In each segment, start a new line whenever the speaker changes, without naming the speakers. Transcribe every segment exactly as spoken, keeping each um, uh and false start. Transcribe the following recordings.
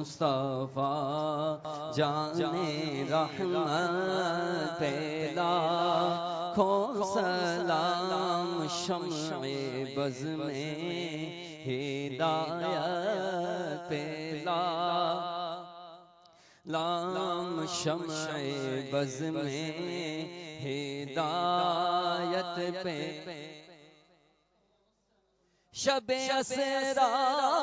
مصطفیٰ جانے رحمت پیلا کھو سلام شمع بز میں ہدایت پیلا لام شمع بز میں ہدایت پہ شب اسرا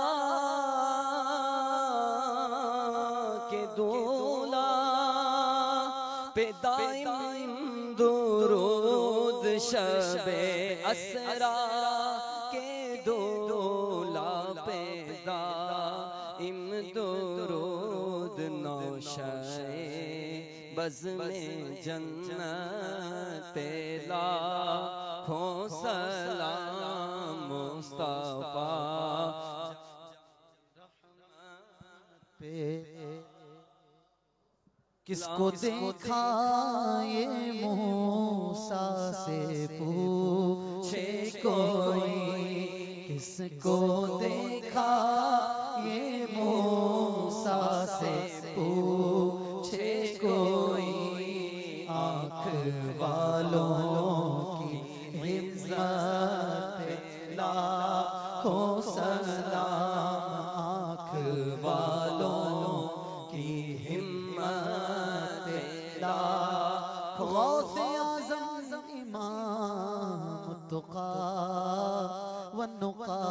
کے دولا پہ دائم درود شب اسرا کے دولا پہ دائم درود نوشے بز میں جنت پیلا کھو سلام مصطفیٰ
پہ کس کو دیکھا یہ موسیٰ سے پوچھے کوئی کس کو دیکھا یہ موسیٰ سے پوچھے کوئی آنکھ والوں کی ہمت لاکھوں سلام آنکھ والوں کی ہمت لاکھوں غوث اعظم امام التقیٰ والنقیٰ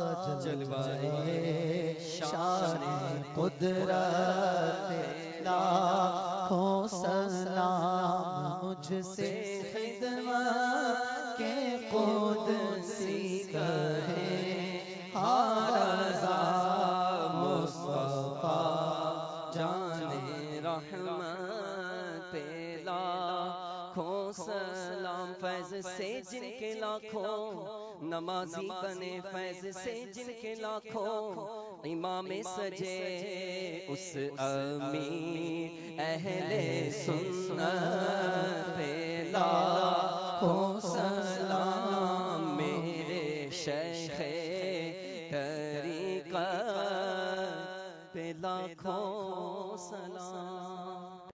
جلوائے شان قدرت لاکھوں سلام مجھ سے خدمت کے قدسی کہے ہارضا
مصطفیٰ جانے رحمت پیلا کھو سلام فیض سے جن کے لاکھوں نمازی بنے فیض سے جن کے لاکھوں امام سجے اس امین اہل سنت پیلا کھو